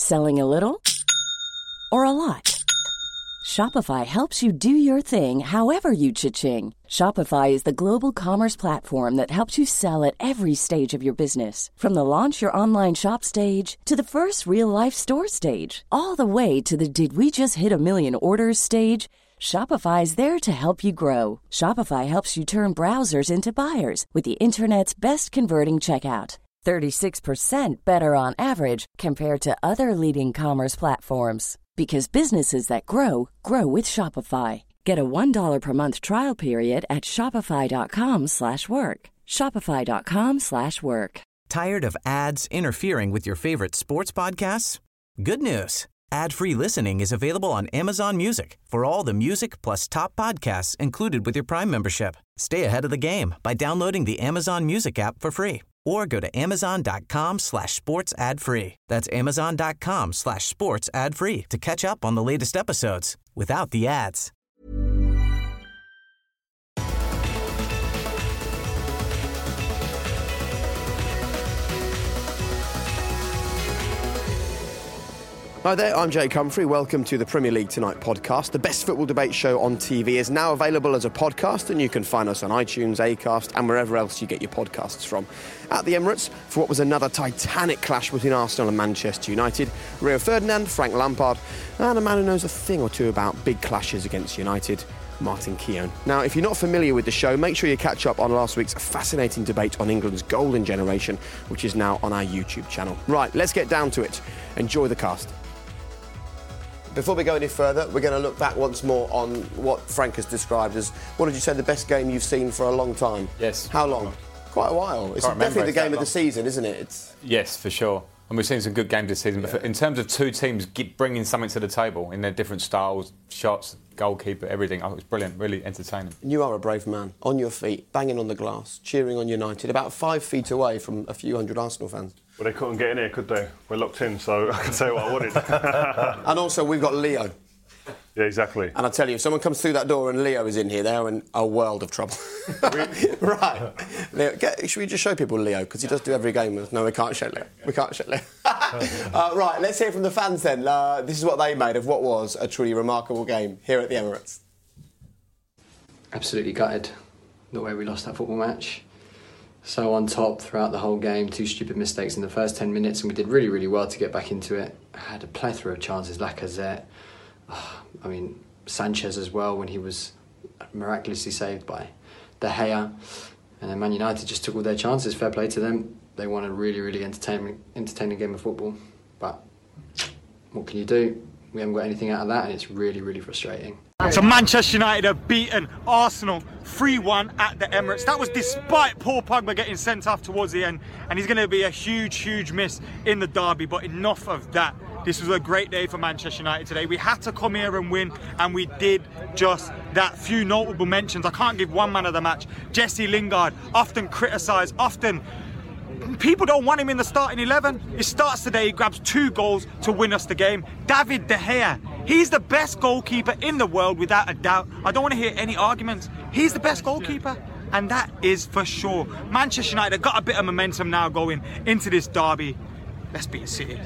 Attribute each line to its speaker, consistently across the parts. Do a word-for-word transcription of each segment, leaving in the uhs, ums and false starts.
Speaker 1: Selling a little or a lot? Shopify helps you do your thing however you cha-ching. Shopify is the global commerce platform that helps you sell at every stage of your business. From the launch your online shop stage to the first real-life store stage, all the way to the did we just hit a million orders stage. Shopify is there to help you grow. Shopify helps you turn browsers into buyers with the internet's best converting checkout. thirty-six percent better on average compared to other leading commerce platforms. Because businesses that grow, grow with Shopify. Get a one dollar per month trial period at shopify.com slash work. Shopify.com slash work.
Speaker 2: Tired of ads interfering with your favorite sports podcasts? Good news. Ad-free listening is available on Amazon Music for all the music plus top podcasts included with your Prime membership. Stay ahead of the game by downloading the Amazon Music app for free or go to amazon.com slash sports ad free. That's amazon.com slash sports ad free to catch up on the latest episodes without the ads.
Speaker 3: Hi there, I'm Jake Humphrey. Welcome to the Premier League Tonight podcast. The best football debate show on T V is now available as a podcast, and you can find us on iTunes, Acast and wherever else you get your podcasts from. At the Emirates, for what was another titanic clash between Arsenal and Manchester United, Rio Ferdinand, Frank Lampard, and a man who knows a thing or two about big clashes against United, Martin Keown. Now, if you're not familiar with the show, make sure you catch up on last week's fascinating debate on England's golden generation, which is now on our YouTube channel. Right, let's get down to it. Enjoy the cast. Before we go any further, we're going to look back once more on what Frank has described as, what did you say, the best game you've seen for a long time?
Speaker 4: Yes.
Speaker 3: How long? Quite a while. It's definitely the game of the season, isn't it? It's...
Speaker 4: Yes, for sure. And we've seen some good games this season. Yeah. But in terms of two teams bringing something to the table in their different styles, shots, goalkeeper, everything, oh, it was brilliant, really entertaining.
Speaker 3: You are a brave man, on your feet, banging on the glass, cheering on United, about five feet away from a few hundred Arsenal fans.
Speaker 5: Well, they couldn't get in here, could they? We're locked in, so I can say what I wanted.
Speaker 3: And also, we've got Leo.
Speaker 5: Yeah, exactly.
Speaker 3: And I tell you, if someone comes through that door and Leo is in here, they're in a world of trouble. Right. Leo, get, should we just show people Leo? Because he does do every game with us. No, we can't show Leo. We can't show Leo. uh, right, let's hear from the fans then. Uh, this is what they made of what was a truly remarkable game here at the Emirates.
Speaker 6: Absolutely gutted the way we lost that football match. So on top throughout the whole game, two stupid mistakes in the first ten minutes, and we did really, really well to get back into it. I had a plethora of chances, Lacazette, oh, I mean, Sanchez as well, when he was miraculously saved by De Gea. And then Man United just took all their chances, fair play to them. They won a really, really entertaining, entertaining game of football. But what can you do? We haven't got anything out of that, and it's really, really frustrating.
Speaker 7: So Manchester United have beaten Arsenal three one at the Emirates. That was despite Paul Pogba getting sent off towards the end, and he's going to be a huge, huge miss in the derby. But enough of that. This was a great day for Manchester United today. We had to come here and win, and we did just that. Few notable mentions. I can't give one man of the match. Jesse Lingard, often criticised, often... People don't want him in the starting eleven. He starts today, he grabs two goals to win us the game. David De Gea, he's the best goalkeeper in the world without a doubt. I don't want to hear any arguments. He's the best goalkeeper, and that is for sure. Manchester United have got a bit of momentum now going into this derby. Let's beat City.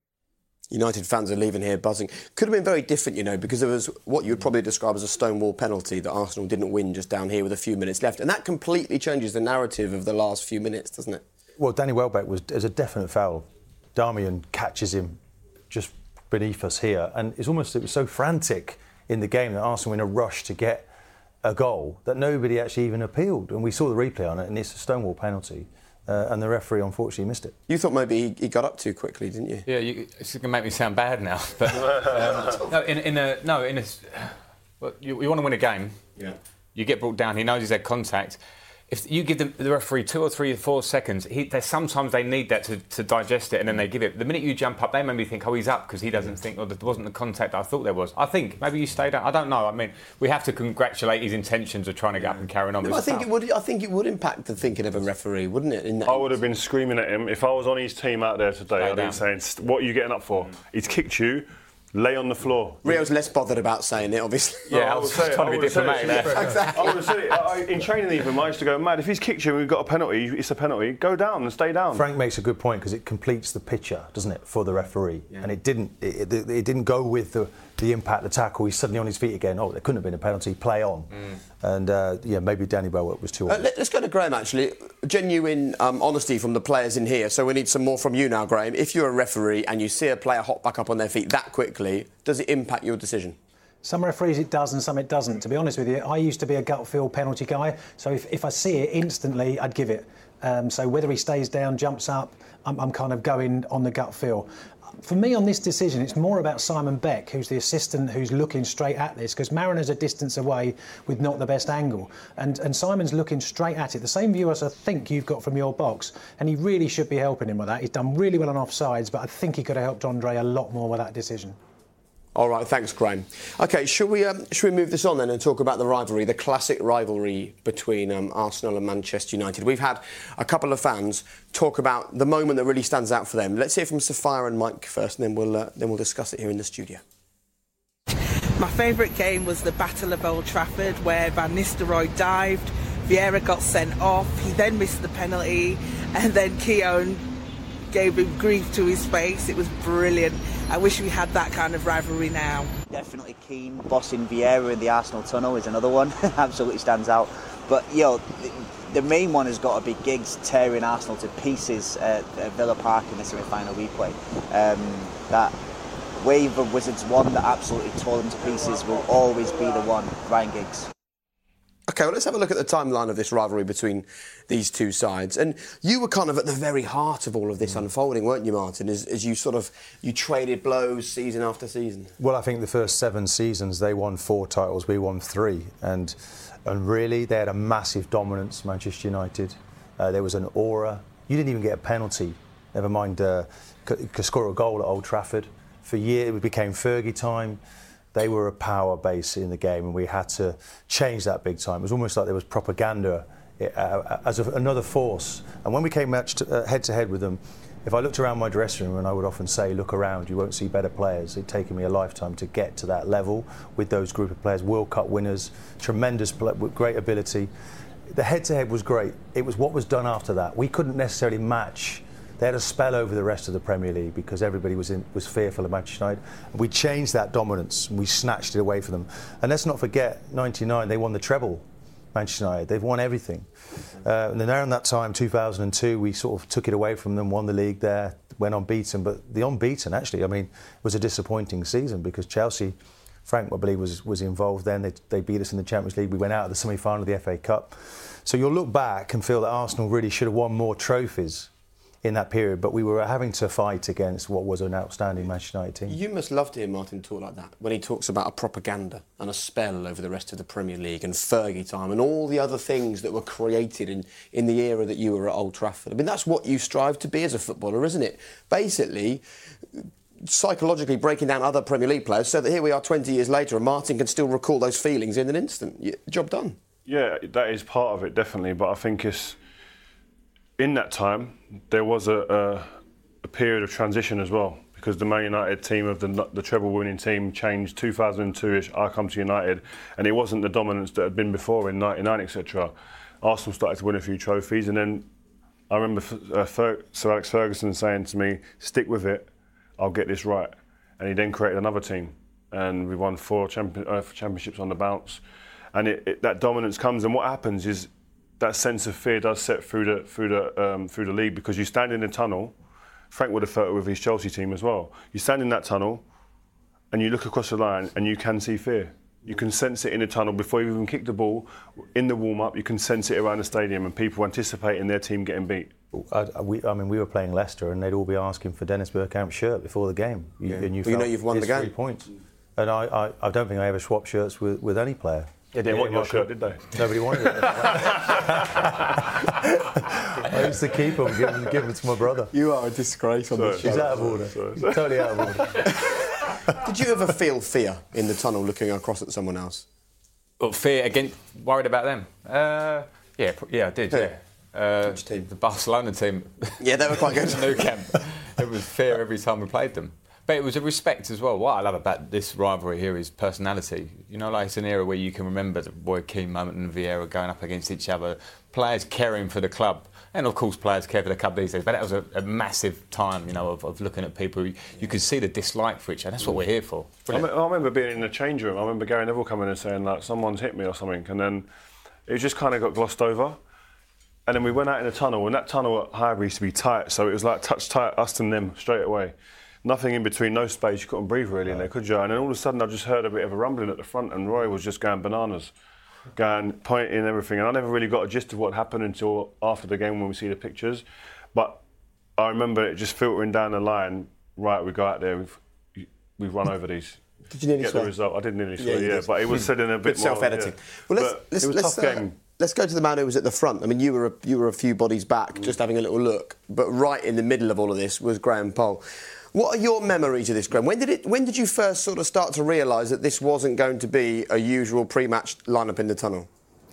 Speaker 3: United fans are leaving here buzzing. Could have been very different, you know, because there was what you would probably describe as a stonewall penalty that Arsenal didn't win just down here with a few minutes left. And that completely changes the narrative of the last few minutes, doesn't it?
Speaker 8: Well, Danny Welbeck was as a definite foul. Darmian catches him just beneath us here, and it's almost it was so frantic in the game that Arsenal were in a rush to get a goal that nobody actually even appealed. And we saw the replay on it, and it's a stonewall penalty, uh, and the referee unfortunately missed it. You
Speaker 3: thought maybe he, he got up too quickly, didn't you?
Speaker 4: Yeah, you, it's going to make me sound bad now, but um, no, in, in a no, in a, well, you, you want to win a game.
Speaker 3: Yeah.
Speaker 4: You get brought down. He knows he's had contact. If you give the, the referee two or three or four seconds, he, they, sometimes they need that to, to digest it, and then they give it. The minute you jump up, they maybe think, oh, he's up because he doesn't think, or there wasn't the contact I thought there was. I think maybe you stayed up. I don't know. I mean, we have to congratulate his intentions of trying to get up and carrying on.
Speaker 3: No, I think it would. I think it would impact the thinking of a referee, wouldn't it? In that
Speaker 5: I would have been screaming at him if I was on his team out there today. I'd been saying, "What are you getting up for? Mm. He's kicked you. lay on the floor.
Speaker 3: Rio's less bothered about saying it, obviously.
Speaker 4: Yeah,
Speaker 5: No,
Speaker 4: I was trying to be diplomatic there.
Speaker 3: Exactly.
Speaker 5: I would have said it. I, in training even, I used to go, mad, if he's kicked you and we've got a penalty, it's a penalty, go down and stay down.
Speaker 8: Frank makes a good point because it completes the picture, doesn't it, for the referee? Yeah. And it didn't it, it, it didn't go with the, the impact, the tackle. He's suddenly on his feet again. Oh, there couldn't have been a penalty, play on. Mm. And, uh, yeah, maybe Danny Bowen was too
Speaker 3: uh, let, Let's go to Graham, actually. Genuine um, honesty from the players in here. So we need some more from you now, Graham. If you're a referee and you see a player hop back up on their feet that quickly, does it impact your decision?
Speaker 9: Some referees it does and some it doesn't. To be honest with you, I used to be a gut feel penalty guy, so if, if I see it instantly, I'd give it. Um, so whether he stays down, jumps up, I'm, I'm kind of going on the gut feel. For me on this decision, it's more about Simon Beck, who's the assistant who's looking straight at this, because Marriner's a distance away with not the best angle. And, and Simon's looking straight at it. The same view as I think you've got from your box. And he really should be helping him with that. He's done really well on offsides, but I think he could have helped Andre a lot more with that decision.
Speaker 3: All right, thanks, Graham. OK, shall we, um, shall we move this on then and talk about the rivalry, the classic rivalry between um, Arsenal and Manchester United? We've had a couple of fans talk about the moment that really stands out for them. Let's hear from Sophia and Mike first, and then we'll, uh, then we'll discuss it here in the studio.
Speaker 10: My favourite game was the Battle of Old Trafford, where Van Nistelrooy dived, Vieira got sent off, he then missed the penalty, and then Keown gave him grief to his face. It was brilliant. I wish we had that kind of rivalry now.
Speaker 11: Definitely Keane bossing Vieira in the Arsenal tunnel is another one. Absolutely stands out. But, you know, the, the main one has got to be Giggs tearing Arsenal to pieces at, at Villa Park in the semi-final replay. Um, that wave of Wizards one that absolutely tore them to pieces will always be the one, Ryan Giggs.
Speaker 3: OK, well, let's have a look at the timeline of this rivalry between these two sides. And you were kind of at the very heart of all of this mm. unfolding, weren't you, Martin, as, as you sort of, you traded blows season after season?
Speaker 8: Well, I think the first seven seasons, they won four titles, we won three. And and really, they had a massive dominance, Manchester United. Uh, there was an aura. You didn't even get a penalty, never mind uh, could score a goal at Old Trafford. For years, it became Fergie time. They were a power base in the game, and we had to change that big time. It was almost like there was propaganda uh, as a, another force. And when we came match to, uh, head to head with them, if I looked around my dressing room, and I would often say, look around, you won't see better players. It'd taken me a lifetime to get to that level with those group of players, World Cup winners, tremendous, play, with great ability. The head to head was great. It was what was done after that. We couldn't necessarily match. They had a spell over the rest of the Premier League because everybody was in, was fearful of Manchester United. And we changed that dominance and we snatched it away from them. And let's not forget, ninety-nine, they won the treble, Manchester United. They've won everything. Uh, and then around that time, two thousand two, we sort of took it away from them, won the league there, went unbeaten. But the unbeaten, actually, I mean, was a disappointing season because Chelsea, Frank, I believe, was, was involved then. They, they beat us in the Champions League. We went out of the semi-final of the F A Cup. So you'll look back and feel that Arsenal really should have won more trophies in that period, but we were having to fight against what was an outstanding Manchester United team.
Speaker 3: You must love to hear Martin talk like that when he talks about a propaganda and a spell over the rest of the Premier League and Fergie time and all the other things that were created in, in the era that you were at Old Trafford. I mean, that's what you strive to be as a footballer, isn't it? Basically, psychologically breaking down other Premier League players so that here we are twenty years later and Martin can still recall those feelings in an instant. Job done.
Speaker 5: Yeah, that is part of it, definitely, but I think it's in that time, there was a, a, a period of transition as well, because the Man United team of the, the treble-winning team changed two thousand two-ish. I come to United, and it wasn't the dominance that had been before in ninety-nine, et cetera. Arsenal started to win a few trophies, and then I remember uh, Fer- Sir Alex Ferguson saying to me, "Stick with it, I'll get this right." And he then created another team, and we won four champion, uh, championships on the bounce. And it, it, that dominance comes, and what happens is that sense of fear does set through the through the um, through the league because you stand in the tunnel. Frank would have felt it with his Chelsea team as well. You stand in that tunnel, and you look across the line, and you can see fear. You can sense it in the tunnel before you even kick the ball. In the warm-up, you can sense it around the stadium, and people anticipating their team getting beat.
Speaker 8: I, I, we, I mean, we were playing Leicester, and they'd all be asking for Dennis Bergkamp's shirt before the game. You,
Speaker 3: yeah.
Speaker 8: and you,
Speaker 3: well, you know you've won the game.
Speaker 8: Three points. And I, I, I don't think I ever swapped shirts with, with any player.
Speaker 5: They didn't want your shirt, did they?
Speaker 8: Nobody wanted it. I used to keep them, give them, give them to my brother.
Speaker 3: You are a disgrace on this show.
Speaker 8: He's out of order. Sorry, sorry. Totally out of order.
Speaker 3: Did you ever feel fear in the tunnel looking across at someone else?
Speaker 4: Well, fear again, worried about them? Uh, yeah, yeah, I did.
Speaker 3: Who?
Speaker 4: Yeah. Uh,
Speaker 3: Which team?
Speaker 4: The Barcelona team.
Speaker 3: Yeah, they were quite good.
Speaker 4: Nou Camp. It was fear every time we played them. But it was a respect as well. What I love about this rivalry here is personality. You know, like it's an era where you can remember the Roy Keane moment and Vieira going up against each other, players caring for the club. And of course, players care for the club these days. But that was a, a massive time, you know, of, of looking at people. You, you could see the dislike for each other. That's what we're here for.
Speaker 5: I, me- I remember being in the change room. I remember Gary Neville coming and saying, like, someone's hit me or something. And then it just kind of got glossed over. And then we went out in the tunnel. And that tunnel at Highbury used to be tight. So it was like touch tight, us and them, straight away. Nothing in between, no space. You couldn't breathe really in there, could you? And then all of a sudden, I just heard a bit of a rumbling at the front. And Roy was just going bananas. Going, pointing and everything, and I never really got a gist of what happened until after the game when we see the pictures. But I remember it just filtering down the line. Right, we go out there, we've we've run over these.
Speaker 3: Did you nearly
Speaker 5: get
Speaker 3: swear?
Speaker 5: the result? I did nearly
Speaker 3: Yeah,
Speaker 5: swear, yeah, but it was said in a bit
Speaker 3: Good
Speaker 5: more
Speaker 3: self-editing.
Speaker 5: Yeah.
Speaker 3: Well, let's,
Speaker 5: But
Speaker 3: let's,
Speaker 5: it was a
Speaker 3: let's,
Speaker 5: tough
Speaker 3: uh,
Speaker 5: game.
Speaker 3: Let's go to the man who was at the front. I mean, you were a, you were a few bodies back, mm. just having a little look. But right in the middle of all of this was Graham Poll. What are your memories of this, Graham? When did it? When did you first sort of start to realise that this wasn't going to be a usual pre-match lineup in the tunnel?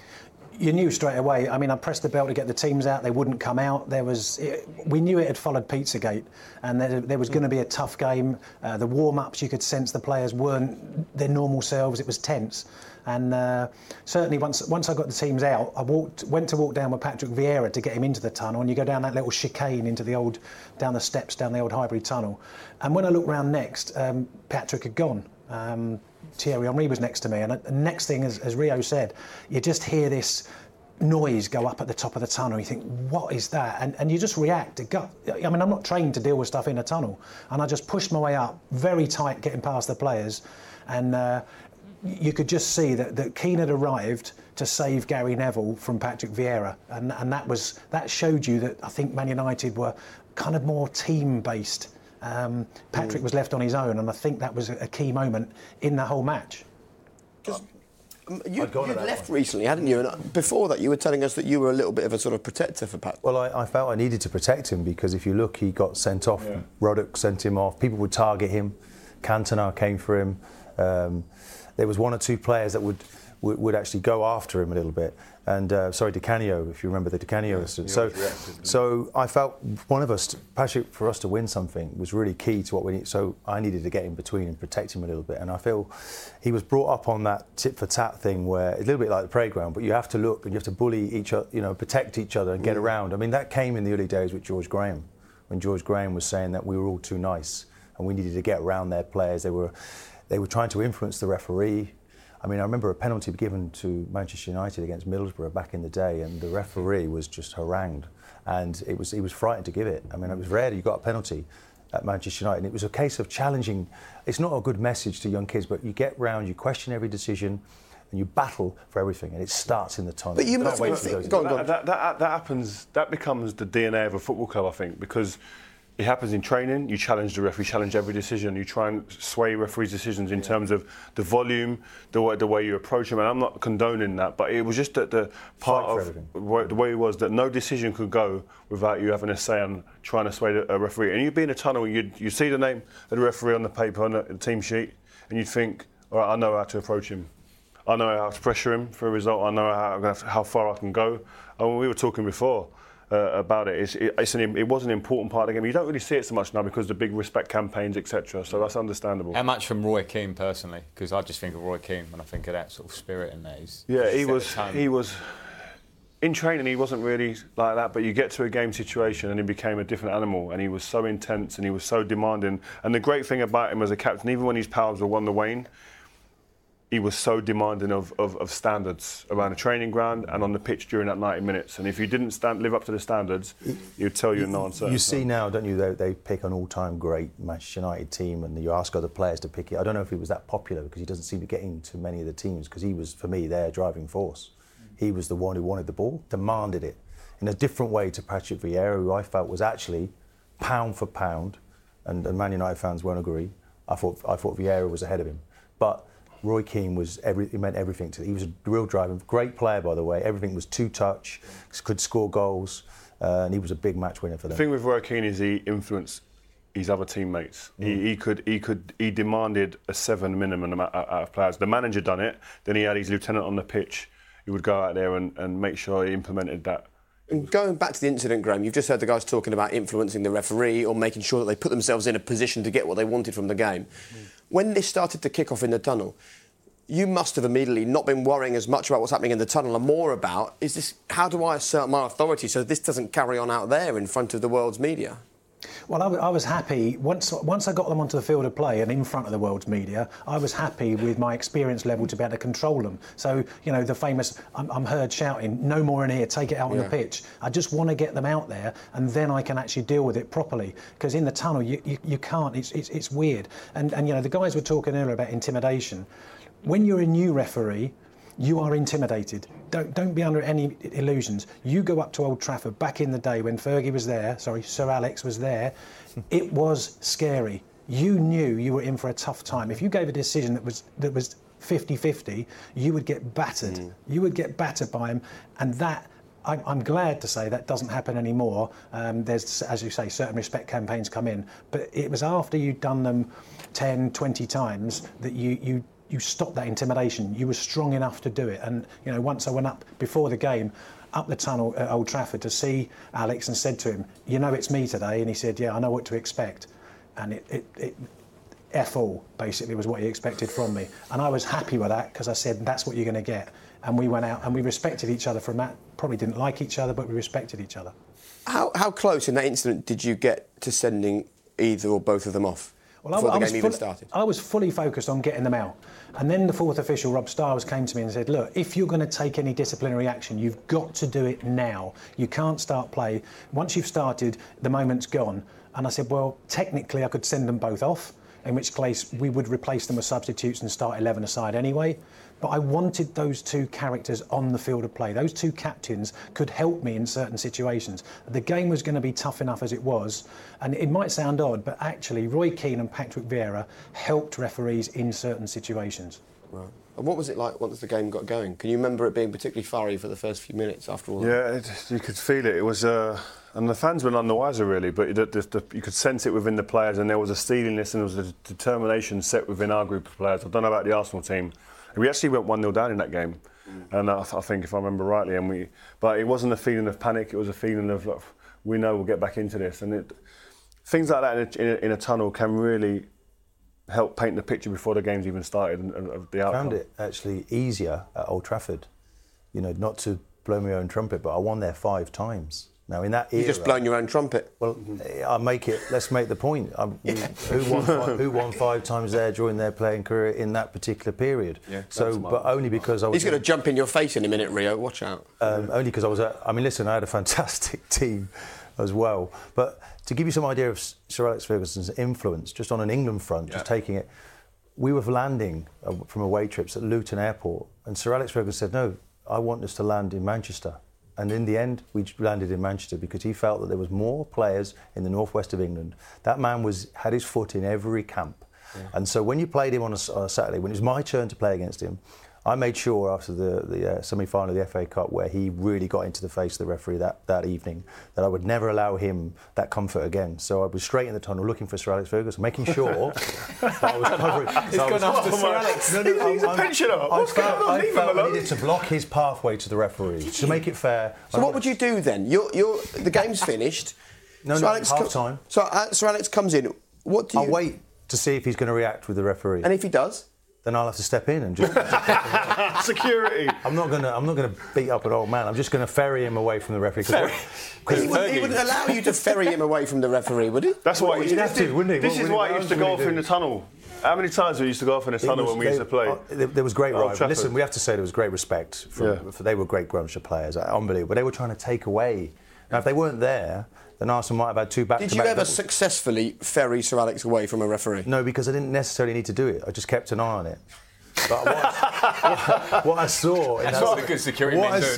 Speaker 9: You knew straight away. I mean, I pressed the bell to get the teams out. They wouldn't come out. There was, it, we knew it had followed Pizzagate, and there, there was going to be a tough game. Uh, the warm-ups, you could sense the players weren't their normal selves. It was tense, and uh, certainly once once I got the teams out, I walked went to walk down with Patrick Vieira to get him into the tunnel, and you go down that little chicane into the old down the steps down the old Highbury tunnel, and when I looked round next, um, Patrick had gone. Um, Thierry Henry was next to me, and the next thing, as, as Rio said, you just hear this noise go up at the top of the tunnel. You think, what is that? And, and you just react to gut. I mean, I'm not trained to deal with stuff in a tunnel, and I just pushed my way up, very tight, getting past the players, and uh, you could just see that, that Keane had arrived to save Gary Neville from Patrick Vieira, and, and that was that showed you that I think Man United were kind of more team-based. Um, Patrick mm. was left on his own, and I think that was a key moment in the whole match.
Speaker 3: Because um, you, you'd left one. recently, hadn't you? And before that, you were telling us that you were a little bit of a sort of protector for Patrick.
Speaker 8: Well, I, I felt I needed to protect him because if you look, he got sent off. Yeah. Ruddock sent him off. People would target him. Cantona came for him. Um, there was one or two players that would would, would actually go after him a little bit. And uh, sorry, Di Canio, if you remember the Di Canio incident. Yeah, so, reacted, so I felt one of us, Patrick, for us to win something was really key to what we need. So I needed to get in between and protect him a little bit. And I feel he was brought up on that tit for tat thing where a little bit like the playground, but you have to look and you have to bully each other, you know, protect each other and get mm. around. I mean, that came in the early days with George Graham, when George Graham was saying that we were all too nice and we needed to get around their players. They were, they were trying to influence the referee. I mean, I remember a penalty given to Manchester United against Middlesbrough back in the day, and the referee was just harangued, and it was he was frightened to give it. I mean, it was rare that you got a penalty at Manchester United, and it was a case of challenging. It's not a good message to young kids, but you get round, you question every decision, and you battle for everything, and it starts in the tunnel.
Speaker 3: But you must wait to
Speaker 5: go on, go on. That, that, that happens. That becomes the D N A of a football club, I think, because it happens in training. You challenge the referee, challenge every decision. You try and sway referees' decisions in terms of the volume, the way, the way you approach them. And I'm not condoning that, but it was just that the part of wh- the way it was that no decision could go without you having a say on trying to sway the, a referee. And you'd be in a tunnel, you'd you see the name of the referee on the paper, on the, the team sheet, and you'd think, all right, I know how to approach him. I know how to pressure him for a result. I know how, how far I can go. And we were talking before. Uh, about it, it's, it, it's an, it was an important part of the game. You don't really see it so much now because of the big respect campaigns, et cetera. So that's understandable.
Speaker 4: How much from Roy Keane personally? Because I just think of Roy Keane when I think of that sort of spirit in there. He's,
Speaker 5: yeah, he was. He was in training. He wasn't really like that. But you get to a game situation and he became a different animal. And he was so intense and he was so demanding. And the great thing about him as a captain, even when his powers were on the wane, he was so demanding of, of, of standards around the training ground and on the pitch during that ninety minutes. And if you didn't stand, live up to the standards, he would tell you in no uncertain.
Speaker 8: You see now, don't you, they, they pick an all-time great Manchester United team and you ask other players to pick it. I don't know if he was that popular because he doesn't seem to get into many of the teams because he was, for me, their driving force. He was the one who wanted the ball, demanded it in a different way to Patrick Vieira, who I felt was actually pound for pound, and, and Man United fans won't agree. I thought I thought Vieira was ahead of him. But Roy Keane was every, he meant everything to. He was a real driver, great player by the way. Everything was two touch, could score goals, uh, and he was a big match winner for them.
Speaker 5: The thing with Roy Keane is he influenced his other teammates. Mm. He, he could, he could, he demanded a seven minimum out of players. The manager done it. Then he had his lieutenant on the pitch. He would go out there and, and make sure he implemented that
Speaker 3: And going back to the incident, Graham, you've just heard the guys talking about influencing the referee or making sure that they put themselves in a position to get what they wanted from the game. Mm. When this started to kick off in the tunnel, you must have immediately not been worrying as much about what's happening in the tunnel and more about, is this, how do I assert my authority so this doesn't carry on out there in front of the world's media?
Speaker 9: Well, I, w- I was happy, once once I got them onto the field of play and in front of the world's media, I was happy with my experience level to be able to control them. So, you know, the famous, I'm, I'm heard shouting, no more in here, take it out on yeah. the pitch. I just want to get them out there and then I can actually deal with it properly. Because in the tunnel, you, you, you can't, it's, it's, it's weird. And, and, you know, the guys were talking earlier about intimidation. When you're a new referee, you are intimidated. Don't don't be under any illusions. You go up to Old Trafford back in the day when Fergie was there, sorry, Sir Alex was there, it was scary. You knew you were in for a tough time. If you gave a decision that was that was fifty-fifty, you would get battered. Mm. You would get battered by him, and that I'm, I'm glad to say that doesn't happen anymore. Um, there's, as you say, certain respect campaigns come in, but it was after you'd done them ten, twenty times that you you. you stopped that intimidation. You were strong enough to do it. And, you know, once I went up before the game, up the tunnel at Old Trafford to see Alex and said to him, you know it's me today? And he said, yeah, I know what to expect. And it, it, it F all, basically, was what he expected from me. And I was happy with that because I said, that's what you're going to get. And we went out and we respected each other from that. Probably didn't like each other, but we respected each other.
Speaker 3: How, how close in that incident did you get to sending either or both of them off?
Speaker 9: Well,
Speaker 3: before
Speaker 9: I,
Speaker 3: the
Speaker 9: I
Speaker 3: game
Speaker 9: full,
Speaker 3: even started?
Speaker 9: I was fully focused on getting them out. And then the fourth official, Rob Stars, came to me and said, look, if you're going to take any disciplinary action, you've got to do it now. You can't start play. Once you've started, the moment's gone. And I said, well, technically I could send them both off, in which case we would replace them with substitutes and start eleven aside anyway. But I wanted those two characters on the field of play. Those two captains could help me in certain situations. The game was going to be tough enough as it was, and it might sound odd, but actually Roy Keane and Patrick Vieira helped referees in certain situations.
Speaker 3: Right. And what was it like once the game got going? Can you remember it being particularly fiery for the first few minutes after all that?
Speaker 5: Yeah, it, you could feel it. It was, uh, and the fans were none the wiser really, but the, the, the, you could sense it within the players, and there was a steeliness and there was a determination set within our group of players. I don't know about the Arsenal team. We actually went one nil down in that game, mm. and I, I think, if I remember rightly, and we. But it wasn't a feeling of panic; it was a feeling of, like, we know we'll get back into this. And it, things like that in a, in, a, in a tunnel can really help paint the picture before the game's even started and, and of the outcome.
Speaker 8: I found it actually easier at Old Trafford. You know, not to blow my own trumpet, but I won there five times. Now, in that era...
Speaker 3: You've just blown your own trumpet.
Speaker 8: Well, I make it... Let's make the point. Um, yeah. who, won five, who won five times there during their playing career in that particular period? Yeah, so, but only because I was...
Speaker 3: He's going to jump in your face in a minute, Rio. Watch out.
Speaker 8: Um, only because I was... At, I mean, listen, I had a fantastic team as well. But to give you some idea of Sir Alex Ferguson's influence, just on an England front, yeah. just taking it, we were landing uh, from away trips at Luton Airport, and Sir Alex Ferguson said, no, I want us to land in Manchester. And in the end, we landed in Manchester because he felt that there was more players in the northwest of England. That man was had his foot in every camp. Yeah. And so when you played him on a, on a Saturday, when it was my turn to play against him, I made sure after the, the uh, semi-final of the F A Cup, where he really got into the face of the referee that, that evening, that I would never allow him that comfort again. So I was straight in the tunnel looking for Sir Alex Ferguson, making sure that I was covering.
Speaker 3: He's so gone after Sir Alex.
Speaker 8: No, no,
Speaker 5: he's I'm, a pensioner.
Speaker 8: I
Speaker 5: What's
Speaker 8: felt,
Speaker 5: going on?
Speaker 8: I felt I needed to block his pathway to the referee, to make it fair.
Speaker 3: So what would you do then? You're, you're, the game's finished.
Speaker 8: No,
Speaker 3: Sir
Speaker 8: no,
Speaker 3: Alex
Speaker 8: half
Speaker 3: com-
Speaker 8: time.
Speaker 3: So uh, Sir Alex comes in. What do you...
Speaker 8: I'll wait to see if he's going to react with the referee.
Speaker 3: And if he does?
Speaker 8: Then I'll have to step in and just
Speaker 5: security.
Speaker 8: I'm not gonna. I'm not gonna beat up an old man. I'm just gonna ferry him away from the referee.
Speaker 3: Because he, he wouldn't allow you to ferry him away from the referee, would he?
Speaker 5: That's why
Speaker 8: he'd have to, wouldn't he?
Speaker 5: This
Speaker 8: what,
Speaker 5: is why he used to go off in the tunnel. How many times we used to go off in the tunnel was, when we used
Speaker 8: they,
Speaker 5: to play?
Speaker 8: Uh, there, there was great rivalry. Listen, we have to say there was great respect. From, yeah. for, they were great Grumshire players, unbelievable. But they were trying to take away. Now, if they weren't there, then Arsenal might have had two back-to-back.
Speaker 3: Did you ever successfully ferry Sir Alex away from a referee?
Speaker 8: No, because I didn't necessarily need to do it. I just kept an eye on it. But what, what, what I saw...
Speaker 4: That's what the good security men do.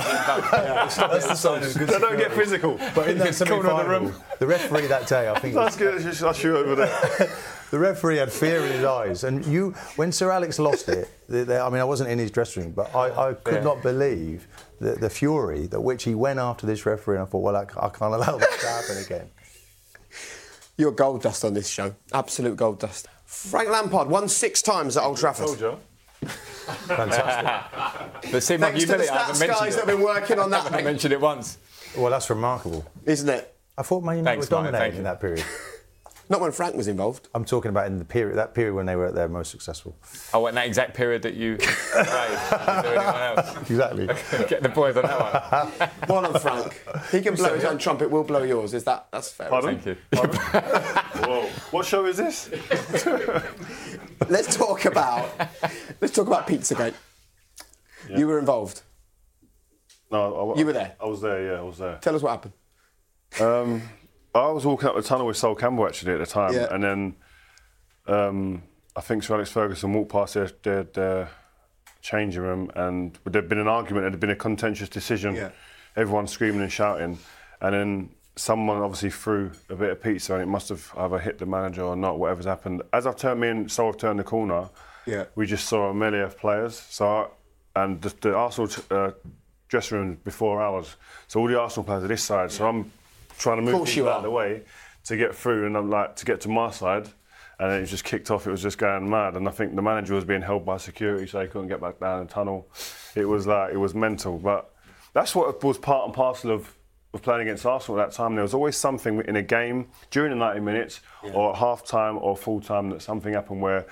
Speaker 5: That's the sign of good They don't get physical.
Speaker 8: But in that semi-final, the referee that day, I think...
Speaker 5: That's good. That's you over there.
Speaker 8: The referee had fear in his eyes. And you, when Sir Alex lost it, the, the, I mean, I wasn't in his dressing room, but I, I could yeah. not believe the, the fury that which he went after this referee. And I thought, well, I, I can't allow that to happen again.
Speaker 3: You're gold dust on this show. Absolute gold dust. Frank Lampard won six times at Old Trafford.
Speaker 5: Told you.
Speaker 8: Fantastic.
Speaker 4: But see,
Speaker 3: Thanks to the stats guys that have been working on that.
Speaker 4: I mentioned it once.
Speaker 8: Well, that's remarkable.
Speaker 3: Isn't it?
Speaker 8: I thought Man United were dominating in that period.
Speaker 3: Not when Frank was involved.
Speaker 8: I'm talking about in the period, that period when they were at their most successful.
Speaker 4: Oh, in that exact period that you played? Is there anyone else?
Speaker 8: Exactly.
Speaker 4: Okay, get the boys on that one.
Speaker 3: One on Frank. He can blow his own trumpet, we'll blow yours. Is that, that's fair?
Speaker 5: Pardon?
Speaker 4: Thank you.
Speaker 5: Pardon? Whoa. What show is this?
Speaker 3: Let's talk about, let's talk about Pizzagate. Yeah. You were involved?
Speaker 5: No, I,
Speaker 3: you were there?
Speaker 5: I was there, yeah, I was there.
Speaker 3: Tell us what happened.
Speaker 5: Um... I was walking up the tunnel with Sol Campbell actually at the time, yeah. and then um, I think Sir Alex Ferguson walked past their, their, their changing room, and there'd been an argument, there'd been a contentious decision, yeah. everyone screaming and shouting, and then someone obviously threw a bit of pizza, and it must have either hit the manager or not, whatever's happened. As I've turned, me and Sol have turned the corner, yeah. we just saw a melee of players, so I, and the, the Arsenal t- uh, dressing room before ours, so all the Arsenal players are this side, so I'm trying to move people out of the way to get through, and I'm like to get to my side, and then it just kicked off. It was just going mad, and I think the manager was being held by security, so he couldn't get back down the tunnel. It was like it was mental, but that's what was part and parcel of, of playing against Arsenal at that time. There was always something in a game during the ninety minutes, yeah. or at half time or full time, that something happened where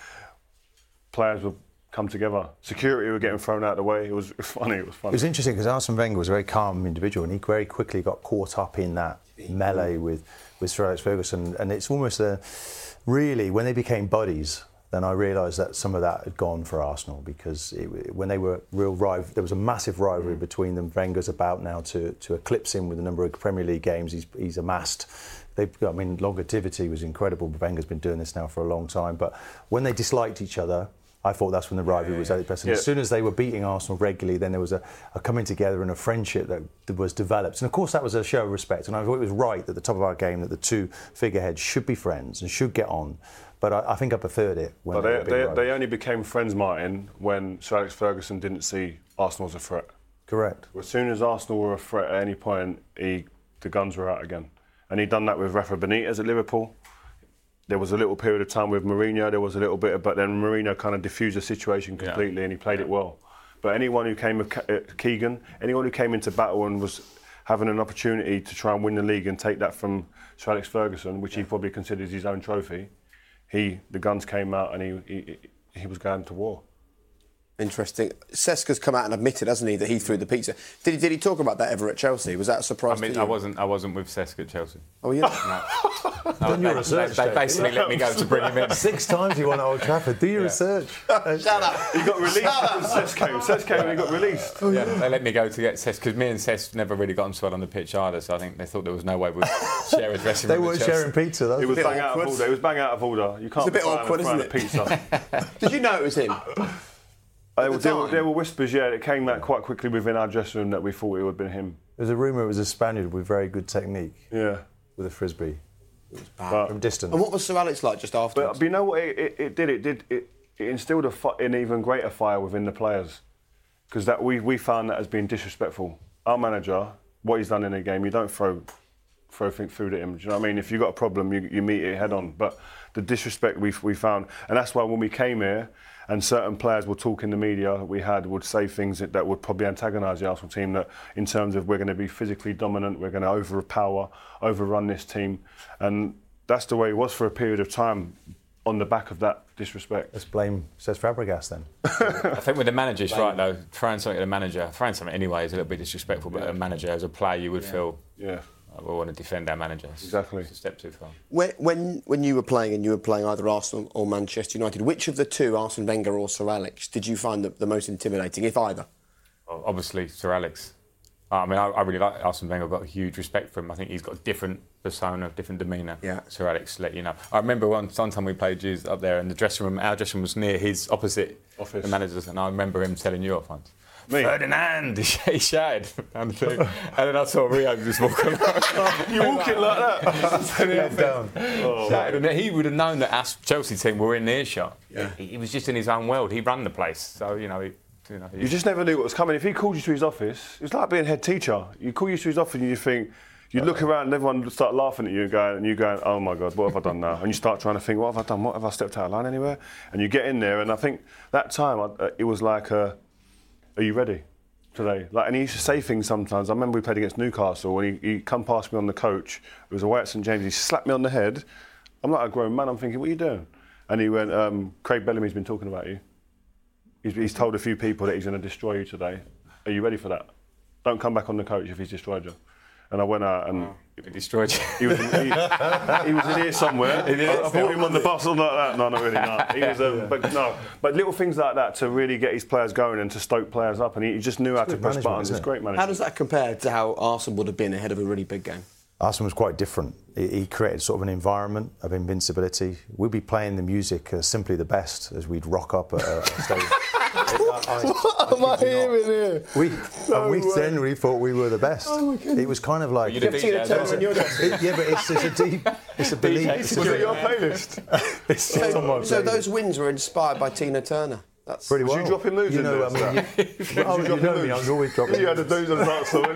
Speaker 5: players would come together. Security were getting thrown out of the way. It was, it was funny. It was funny.
Speaker 8: It was interesting because Arsene Wenger was a very calm individual, and he very quickly got caught up in that melee with, with Sir Alex Ferguson. And it's almost a really when they became buddies, then I realised that some of that had gone for Arsenal, because it, when they were real rival, there was a massive rivalry mm. between them. Wenger's about now to to eclipse him with the number of Premier League games he's he's amassed. They've got, I mean, longevity was incredible. Wenger's been doing this now for a long time. But when they disliked each other, I thought that's when the rivalry yeah, was at its best. And yeah. as soon as they were beating Arsenal regularly, then there was a, a coming together and a friendship that, that was developed. And of course, that was a show of respect. And I thought it was right at the top of our game that the two figureheads should be friends and should get on. But I, I think I preferred it when
Speaker 5: but
Speaker 8: they,
Speaker 5: they, they, they only became friends, Martin, when Sir Alex Ferguson didn't see Arsenal as a threat.
Speaker 8: Correct.
Speaker 5: As soon as Arsenal were a threat at any point, he, the guns were out again. And he'd done that with Rafa Benitez at Liverpool. There was a little period of time with Mourinho, there was a little bit, of, but then Mourinho kind of diffused the situation completely, yeah. and he played it well. But anyone who came with Keegan, anyone who came into battle and was having an opportunity to try and win the league and take that from Sir Alex Ferguson, which yeah. he probably considers his own trophy, he the guns came out and he he, he was going to war.
Speaker 3: Interesting. Cesca's come out and admitted, hasn't he, that he threw the pizza. Did he, did he talk about that ever at Chelsea? Was that a surprise
Speaker 4: I mean,
Speaker 3: to you?
Speaker 4: I wasn't, I wasn't with Cesca at Chelsea.
Speaker 3: Oh, yeah?
Speaker 4: No. no
Speaker 8: Done your research,
Speaker 4: they, they basically let me go to bring him in.
Speaker 8: Six times he won at Old Trafford. Do your yeah. research.
Speaker 3: Shut up.
Speaker 5: He got released. Cesc came. Cesc came and he got released.
Speaker 4: Oh, yeah. yeah, they let me go to get Cesc, because me and Cesc never really got on swell on the pitch either, so I think they thought there was no way we'd share his dressing room.
Speaker 8: They weren't sharing pizza, though.
Speaker 5: It was bang out of order. It was bang out of order. You can't
Speaker 3: it's a bit awkward, isn't it?
Speaker 5: Pizza.
Speaker 3: Did you know it was him?
Speaker 5: There, there, were, there were whispers, yeah, it came out quite quickly within our dressing room that we thought it would have been him.
Speaker 8: There's a rumour it was a Spaniard with very good technique.
Speaker 5: Yeah.
Speaker 8: With a frisbee. It was bad.
Speaker 5: But,
Speaker 8: from distance.
Speaker 3: And what was Sir Alex like just afterwards?
Speaker 5: But, but you know what it, it, it did? It did. It, it instilled a fi- an even greater fire within the players, because that we we found that as being disrespectful. Our manager, what he's done in the game, you don't throw throw food at him. Do you know what I mean? If you've got a problem, you, you meet it head on. But the disrespect we we found, and that's why when we came here, and certain players would talk in the media that we had, would say things that, that would probably antagonise the Arsenal team, that in terms of we're going to be physically dominant, we're going to overpower, overrun this team. And that's the way it was for a period of time on the back of that disrespect.
Speaker 8: Let's blame Cesc Fabregas then.
Speaker 4: I think with the manager, it's right though. Throwing something at a manager, throwing something anyway is a little bit disrespectful, but yeah. a manager, as a player, you would
Speaker 5: yeah.
Speaker 4: feel...
Speaker 5: Yeah.
Speaker 4: We want to defend our manager.
Speaker 5: Exactly.
Speaker 4: It's a step too far.
Speaker 3: When, when when you were playing and you were playing either Arsenal or Manchester United, which of the two, Arsene Wenger or Sir Alex, did you find the, the most intimidating, if either?
Speaker 4: Well, obviously, Sir Alex. I mean, I, I really like Arsene Wenger. I've got a huge respect for him. I think he's got a different persona, different demeanour. Yeah. Sir Alex, let you know. I remember one, one time we played Jews up there, and the dressing room, our dressing room was near his opposite
Speaker 5: office,
Speaker 4: the manager's, and I remember him telling you off once.
Speaker 5: Me?
Speaker 4: Ferdinand, he shouted down the thing. And then I saw Rio just walking around.
Speaker 5: You walking like that?
Speaker 8: Head down.
Speaker 4: Oh, and he would have known that our Chelsea team were in the earshot. Yeah. He, he was just in his own world. He ran the place. So, you know... He, You, know,
Speaker 5: you just never knew what was coming. If he called you to his office, it was like being head teacher. You call you to his office and you think, you look around and everyone would start laughing at you and going, and you going, oh my God, what have I done now? And you start trying to think, what have I done? What have I stepped out of line anywhere? And you get in there, and I think that time it was like, a, are you ready? today. Like, and he used to say things sometimes. I remember we played against Newcastle when he, he come past me on the coach. It was away at St James. He slapped me on the head. I'm like a grown man. I'm thinking, what are you doing? And he went, um, Craig Bellamy's been talking about you. He's, he's told a few people that he's going to destroy you today. Are you ready for that? Don't come back on the coach if he's destroyed you. And I went out and...
Speaker 4: He destroyed you.
Speaker 5: He was in, he, he was in here somewhere. I, I brought him on the bus or like that. No, not really, no. He was, um, but no. But little things like that to really get his players going and to stoke players up. And he, he just knew how to press buttons. It's great management.
Speaker 3: How does that compare to how Arsenal would have been ahead of a really big game?
Speaker 8: Arsenal was quite different. He created sort of an environment of invincibility. We'd be playing the music uh, Simply the Best as we'd rock up at a stage. I, I,
Speaker 3: what am I hearing here?
Speaker 8: We, no and we way. then we thought we were the best.
Speaker 3: Oh
Speaker 8: it was kind of like...
Speaker 3: You'd have Tina Turner on your desk.
Speaker 8: It, yeah, but it's, it's a deep... It's a belief.
Speaker 5: Was it your playlist?
Speaker 8: It's so,
Speaker 3: so,
Speaker 8: so
Speaker 3: so those wins were inspired by Tina Turner? That's
Speaker 8: pretty well.
Speaker 5: Was you dropping moves
Speaker 8: you
Speaker 5: in
Speaker 8: know,
Speaker 5: there?
Speaker 8: I mean, you, well, you, you know moves? me, I was always dropping
Speaker 5: You had a doze on that song,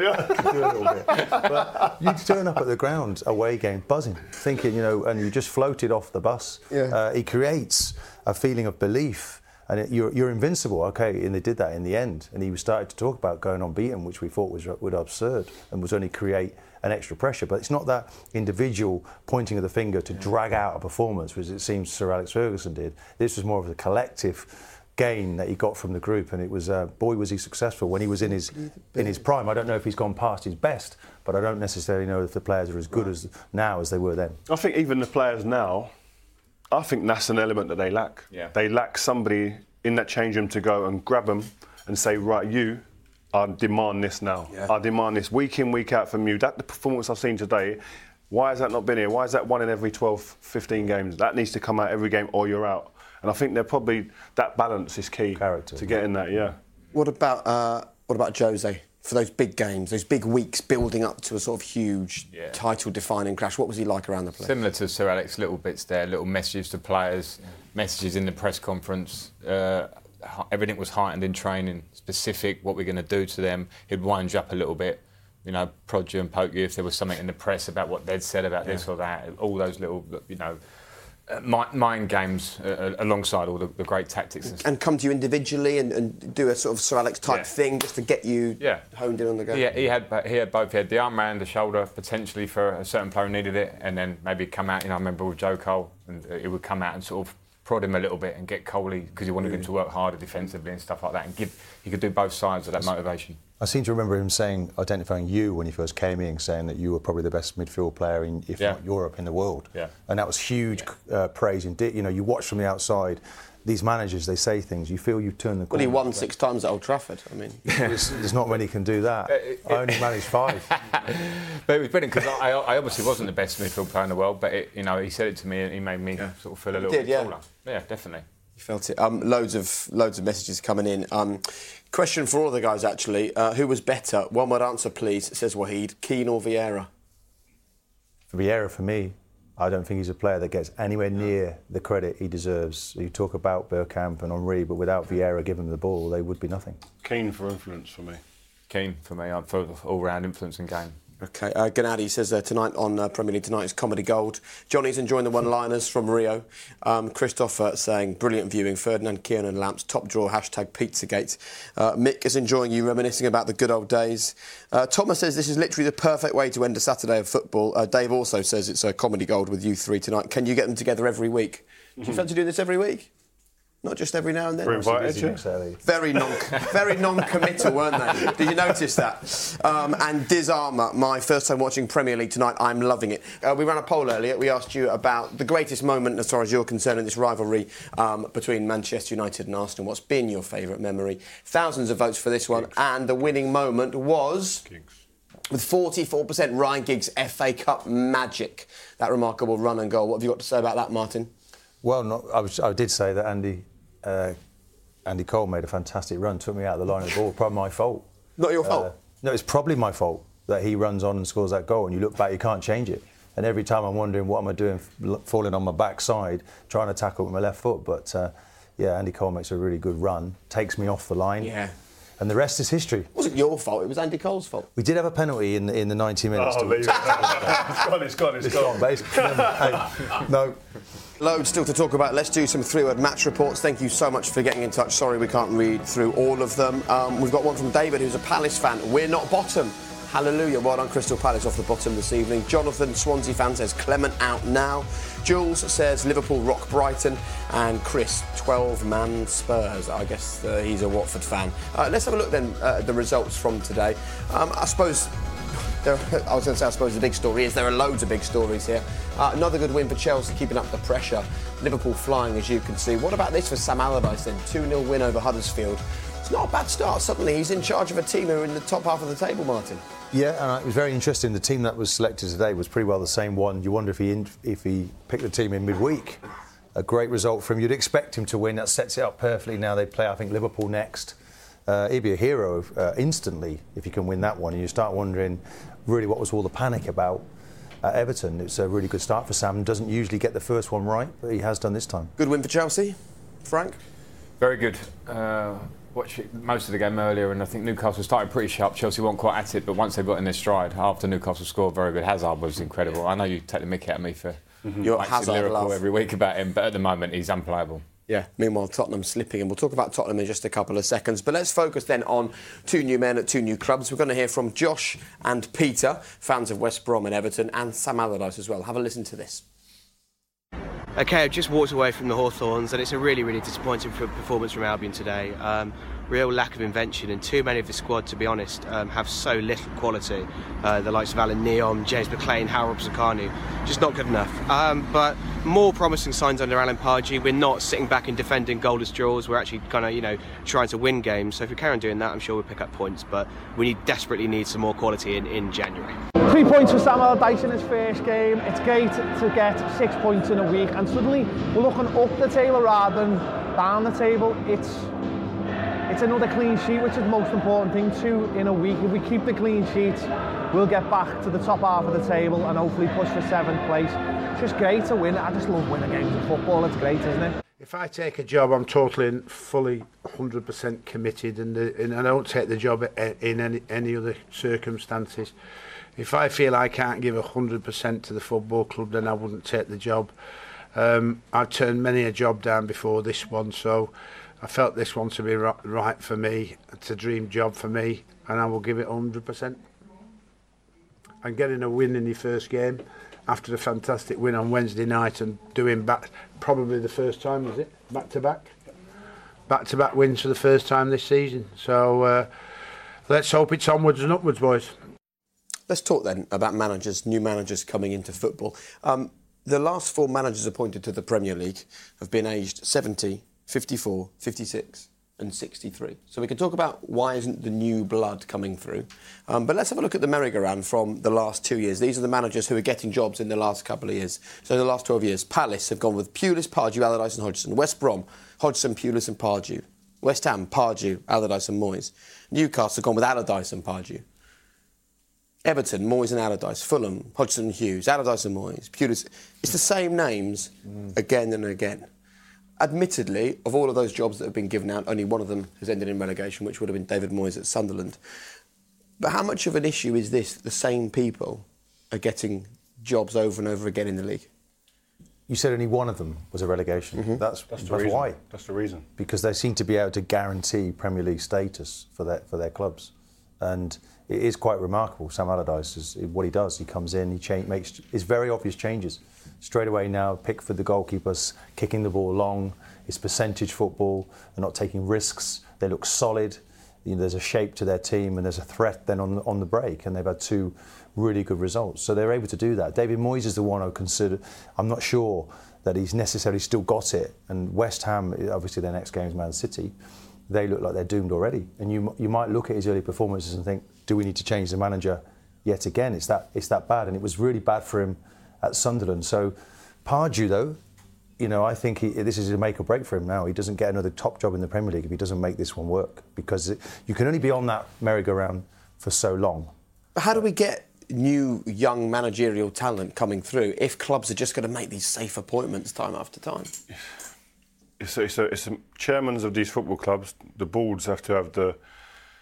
Speaker 8: yeah? But you'd turn up at the ground, away game, buzzing, thinking, you know, and you just floated off the bus.
Speaker 3: Yeah.
Speaker 8: Uh, he creates a feeling of belief. And it, you're, you're invincible, OK, and they did that in the end. And he was started to talk about going unbeaten, which we thought was, was absurd and was only create an extra pressure. But it's not that individual pointing of the finger to drag out a performance, as it seems Sir Alex Ferguson did. This was more of a collective gain that he got from the group, and it was, uh, boy, was he successful when he was in his in his prime. I don't know if he's gone past his best, but I don't necessarily know if the players are as good as now as they were then.
Speaker 5: I think even the players now, I think that's an element that they lack.
Speaker 4: Yeah.
Speaker 5: They lack somebody in that change room to go and grab them and say, right, you, I demand this now.
Speaker 3: Yeah.
Speaker 5: I demand this week in, week out from you. That the performance I've seen today, why has that not been here? Why is that one in every twelve, fifteen games? That needs to come out every game or you're out. And I think they're probably, that balance is key
Speaker 8: Character.
Speaker 5: to getting that, yeah.
Speaker 3: What about uh, what about Jose for those big games, those big weeks building up to a sort of huge
Speaker 4: yeah.
Speaker 3: title-defining crash? What was he like around the place?
Speaker 4: Similar to Sir Alex, little bits there, little messages to players, yeah. messages in the press conference. Uh, everything was heightened in training, specific, what we're going to do to them. He'd wind you up a little bit, you know, prod you and poke you if there was something in the press about what they'd said about yeah. this or that. All those little, you know, Uh, mind games uh, alongside all the, the great tactics and stuff.
Speaker 3: And come to you individually and, and do a sort of Sir Alex type
Speaker 4: yeah.
Speaker 3: thing just to get you
Speaker 4: yeah.
Speaker 3: honed in on the go.
Speaker 4: Yeah, he had he had both. He had the arm round the shoulder potentially for a certain player who needed it, and then maybe come out. You know, I remember with Joe Cole, and uh, he would come out and sort of prod him a little bit and get Coley because he wanted mm. him to work harder defensively and stuff like that, and give. He could do both sides of that motivation.
Speaker 8: I seem to remember him saying, identifying you when he first came in, saying that you were probably the best midfield player in, if
Speaker 4: yeah.
Speaker 8: not Europe, in the world.
Speaker 4: Yeah.
Speaker 8: And that was huge uh, praise. Indeed, you know, you watch from the outside. These managers, they say things. You feel you've turned the corner.
Speaker 3: Well, he won six times at Old Trafford. I mean,
Speaker 8: there's, there's not many can do that. I only managed five.
Speaker 4: But it was brilliant because I, I obviously wasn't the best midfield player in the world, but it, you know, he said it to me and he made me yeah. sort of feel a little
Speaker 3: did,
Speaker 4: bit
Speaker 3: yeah.
Speaker 4: taller. Yeah, definitely.
Speaker 3: You felt it. Um, loads of loads of messages coming in. Um, question for all the guys actually: uh, who was better? One word answer, please. Says Wahid. Keane or Vieira?
Speaker 8: For Vieira, for me, I don't think he's a player that gets anywhere near the credit he deserves. You talk about Bergkamp and Henry, but without Vieira giving them the ball, they would be nothing.
Speaker 5: Keane for influence for me.
Speaker 4: Keane for me, for all-round influence in game.
Speaker 3: OK, uh, Gennady says uh, tonight on uh, Premier League Tonight is Comedy Gold. Johnny's enjoying the one-liners from Rio. Um, Christopher saying, brilliant viewing. Ferdinand, Kieran Lamps, top drawer, hashtag Pizzagate. Uh, Mick is enjoying you reminiscing about the good old days. Uh, Thomas says this is literally the perfect way to end a Saturday of football. Uh, Dave also says it's a Comedy Gold with you three tonight. Can you get them together every week? Mm-hmm. Do you fancy doing this every week? Not just every now and then.
Speaker 5: We're invited, yeah.
Speaker 3: Very non, very non-committal, weren't they? Did you notice that? Um, and Diz Armour, my first time watching Premier League tonight. I'm loving it. Uh, we ran a poll earlier. We asked you about the greatest moment, as far as you're concerned, in this rivalry um, between Manchester United and Arsenal. What's been your favourite memory? Thousands of votes for this one, Giggs. And the winning moment was
Speaker 5: Giggs. With
Speaker 3: forty-four percent Ryan Giggs' F A Cup magic. That remarkable run and goal. What have you got to say about that, Martin?
Speaker 8: Well, not, I, was, I did say that Andy. Uh, Andy Cole made a fantastic run, took me out of the line of the ball. Probably my fault.
Speaker 3: Not your fault?
Speaker 8: Uh, no, it's probably my fault that he runs on and scores that goal, and you look back, you can't change it. And every time I'm wondering, what am I doing, falling on my backside, trying to tackle with my left foot. But, uh, yeah, Andy Cole makes a really good run, takes me off the line.
Speaker 3: Yeah.
Speaker 8: And the rest is history.
Speaker 3: It wasn't your fault, it was Andy Cole's fault.
Speaker 8: We did have a penalty in the, in the ninety minutes.
Speaker 5: Oh, leave it. It's gone, it's gone, it's,
Speaker 8: It's
Speaker 5: gone.
Speaker 8: gone, but it's- hey, no.
Speaker 3: Loads still to talk about. Let's do some three-word match reports. Thank you so much for getting in touch. Sorry we can't read through all of them. Um, we've got one from David, who's a Palace fan. We're not bottom. Hallelujah. Well done, Crystal Palace off the bottom this evening. Jonathan, Swansea fan, says Clement out now. Jules says Liverpool rock Brighton. And Chris, twelve-man Spurs. I guess uh, he's a Watford fan. Uh, let's have a look then uh, at the results from today. Um, I suppose... There, I was going to say, I suppose the big story is there are loads of big stories here. Uh, another good win for Chelsea, keeping up the pressure. Liverpool flying, as you can see. What about this for Sam Allardyce then? two nil win over Huddersfield. It's not a bad start. Suddenly he's in charge of a team who are in the top half of the table, Martin.
Speaker 8: Yeah, and it was very interesting. The team that was selected today was pretty well the same one. You wonder if he in, if he picked the team in midweek. A great result from him. You'd expect him to win. That sets it up perfectly. Now they play, I think, Liverpool next. Uh, he'd be a hero uh, instantly if he can win that one. And you start wondering really what was all the panic about at Everton. It's a really good start for Sam. Doesn't usually get the first one right, but he has done this time.
Speaker 3: Good win for Chelsea. Frank?
Speaker 4: Very good. Uh, watched most of the game earlier, and I think Newcastle started pretty sharp. Chelsea weren't quite at it, but once they got in their stride, after Newcastle scored, very good. Hazard was incredible. I know you take the mickey out of me for
Speaker 3: Mm-hmm. Your Hazard
Speaker 4: lyrical
Speaker 3: love.
Speaker 4: every week about him, but at the moment he's unplayable.
Speaker 3: Yeah, meanwhile Tottenham slipping, and we'll talk about Tottenham in just a couple of seconds. But let's focus then on two new men at two new clubs. We're going to hear from Josh and Peter, fans of West Brom and Everton, and Sam Allardyce as well. Have a listen to this.
Speaker 12: OK, I've just walked away from the Hawthorns, and it's a really, really disappointing performance from Albion today. Um, real lack of invention, and too many of the squad, to be honest, um, have so little quality. Uh, the likes of Alan Neom, James McLean, Harold Zakanu, just not good enough. Um, but more promising signs under Alan Pardew. We're not sitting back and defending goalless draws. We're actually kind of, you know, trying to win games. So if we carry on doing that, I'm sure we'll pick up points. But we need, desperately need some more quality in, in January.
Speaker 13: Three points for Sam Allardyce in his first game. It's great to get six points in a week, and suddenly we're looking up the table rather than down the table. It's it's another clean sheet, which is the most important thing. Two in a week. If we keep the clean sheet, we'll get back to the top half of the table and hopefully push for seventh place. It's just great to win. I just love winning games of football. It's great, isn't it?
Speaker 14: If I take a job, I'm totally and fully one hundred percent committed, and, the, and I don't take the job in any, any other circumstances. If I feel I can't give one hundred percent to the football club, then I wouldn't take the job. Um, I've turned many a job down before this one, so I felt this one to be right for me. It's a dream job for me, and I will give it one hundred percent. And getting a win in the first game, after the fantastic win on Wednesday night, and doing back, probably the first time, was it? Back to back? Back to back wins for the first time this season. So uh, let's hope it's onwards and upwards, boys.
Speaker 3: Let's talk then about managers, new managers coming into football. Um, the last four managers appointed to the Premier League have been aged seventy, fifty-four, fifty-six and sixty-three. So we can talk about why isn't the new blood coming through. Um, but let's have a look at the merry-go-round from the last two years. These are the managers who are getting jobs in the last couple of years. So the last twelve years, Palace have gone with Pulis, Pardew, Allardyce and Hodgson. West Brom, Hodgson, Pulis and Pardew. West Ham, Pardew, Allardyce and Moyes. Newcastle have gone with Allardyce and Pardew. Everton, Moyes and Allardyce. Fulham, Hodgson and Hughes. Allardyce and Moyes. Pulis. It's the same names mm. again and again. Admittedly, of all of those jobs that have been given out, only one of them has ended in relegation, which would have been David Moyes at Sunderland. But how much of an issue is this? The same people are getting jobs over and over again in the league.
Speaker 8: You said only one of them was a relegation.
Speaker 3: Mm-hmm.
Speaker 8: That's,
Speaker 5: that's, the
Speaker 8: that's
Speaker 5: reason.
Speaker 8: why.
Speaker 5: That's the reason.
Speaker 8: Because they seem to be able to guarantee Premier League status for their for their clubs, and it is quite remarkable. Sam Allardyce is what he does. He comes in, he change, makes it's very obvious changes straight away. Now, Pickford, the goalkeeper's kicking the ball long. It's percentage football. They're not taking risks. They look solid. You know, there's a shape to their team, and there's a threat then on on the break. And they've had two really good results, so they're able to do that. David Moyes is the one I consider. I'm not sure that he's necessarily still got it. And West Ham, obviously, their next game is Man City. They look like they're doomed already. And you you might look at his early performances and think, do we need to change the manager yet again? It's that it's that bad, and it was really bad for him at Sunderland. So Pardew, though, you know, I think he, this is a make or break for him now. He doesn't get another top job in the Premier League if he doesn't make this one work, because it, you can only be on that merry-go-round for so long.
Speaker 3: But how do we get new, young managerial talent coming through if clubs are just going to make these safe appointments time after time?
Speaker 5: It's, it's, a, it's a chairmen of these football clubs, the boards have to have the